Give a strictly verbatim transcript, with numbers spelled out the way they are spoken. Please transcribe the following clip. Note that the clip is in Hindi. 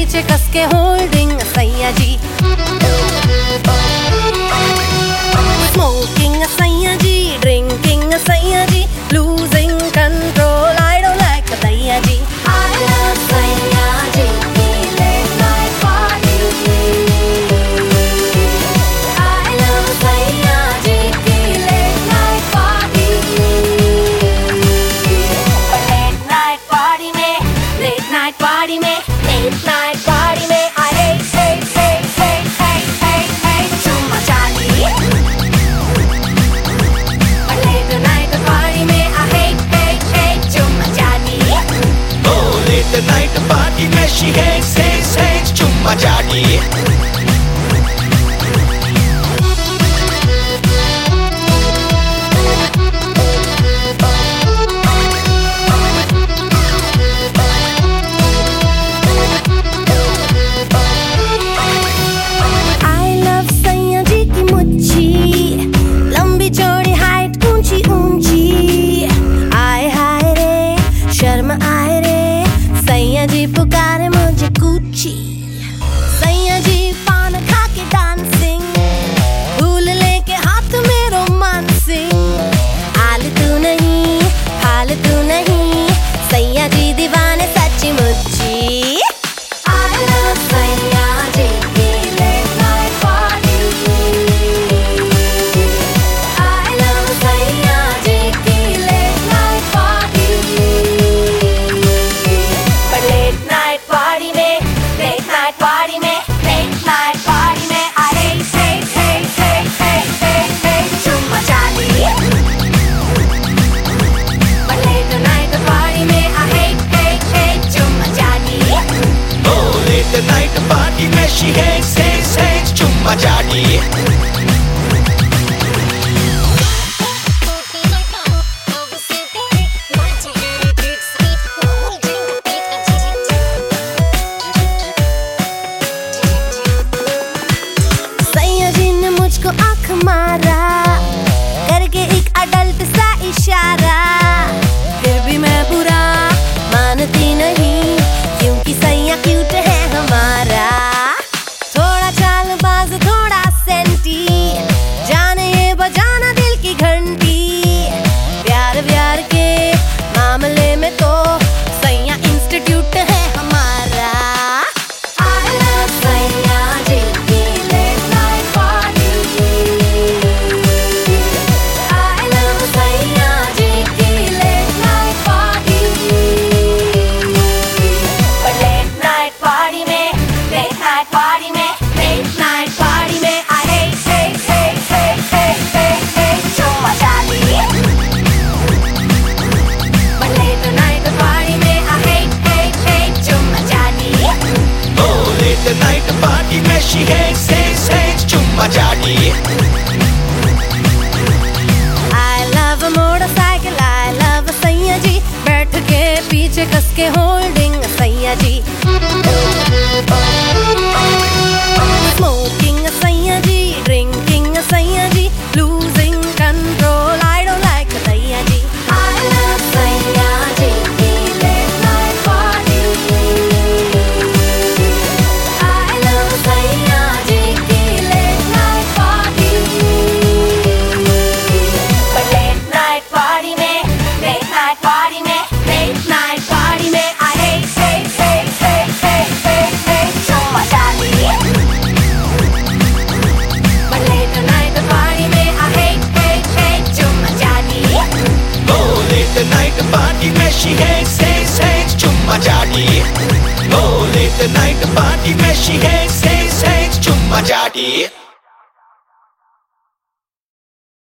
पीछे कस के होल्डिंग सैया जी, स्मोकिंग सैया जी, ड्रिंकिंग सैया जी, losing control I don't like सैया जी। आई लव सैया जी की late night party, I love सैया जी की late night party. Late night party में, लेट नाइट पार्टी में, लेट नाइट पार्टी में I hate hate hate hate hate hate hate चुम्मा चाटी। लेट नाइट पार्टी में आई हेट हेट हेट चुम्मा चाटी। Oh, late night party में she hates hates hates चुम्मा चाटी। पुकारे मुझे कुची सैया जी, पान खा के डांसिंग, फूल लेके हाथ में रोमांसिंग। आलतू नहीं फालतू नहीं, सैया जी दीवाने सच्ची मुच्ची। आई लव सैया जी की late night party, I love सैया जी की late night party. Late night party में, लेट नाइट पार्टी में, लेट नाइट पार्टी में I hate hate hate hate hate hate hate चुम्मा चाटी। लेट नाइट पार्टी में आई हेट हेट हेट चुम्मा चाटी। Oh, late night party में she hates hates hates चुम्मा चाटी। मुझको आँख मारा करके एक अडल्ट सा इशारा, फिर भी मैं बुरा मानती नहीं क्योंकि सैया क्यूट है हमारा। थोड़ा चालबाज थोड़ा सेंटी, जाने ये बजाना दिल की घंटी। प्यार व्यार के मामले में तो सैया इंस्टीट्यूट है हमारा। आई लव सैया जी की late night party, I love सैया जी की late night party. Late night party में, लेट नाइट पार्टी में, लेट नाइट पार्टी में I hate hate hate hate hate hate hate चुम्मा चाटी। लेट नाइट पार्टी में आई हेट हेट हेट चुम्मा चाटी। Oh, late night party में she hates hates hates चुम्मा चाटी। I love a motorcycle, I love सैया जी, बैठ के पीछे कस के होल्डिंग सैया जी, स्मोकिंग सैया जी, ड्रिंकिंग सैया जी, losing control I don't like सैया जी। आई लव सैया जी की late night party, I love सैया जी की late night party. Late night party में, लेट नाइट पार्टी में, लेट नाइट पार्टी में I hate hate hate hate hate hate hate चुम्मा चाटी। लेट नाइट पार्टी में आई हेट हेट हेट चुम्मा चाटी। Oh, late night party में she hates hates hates चुम्मा चाटी। Oh, late night party में she hates hates hates चुम्मा चाटी।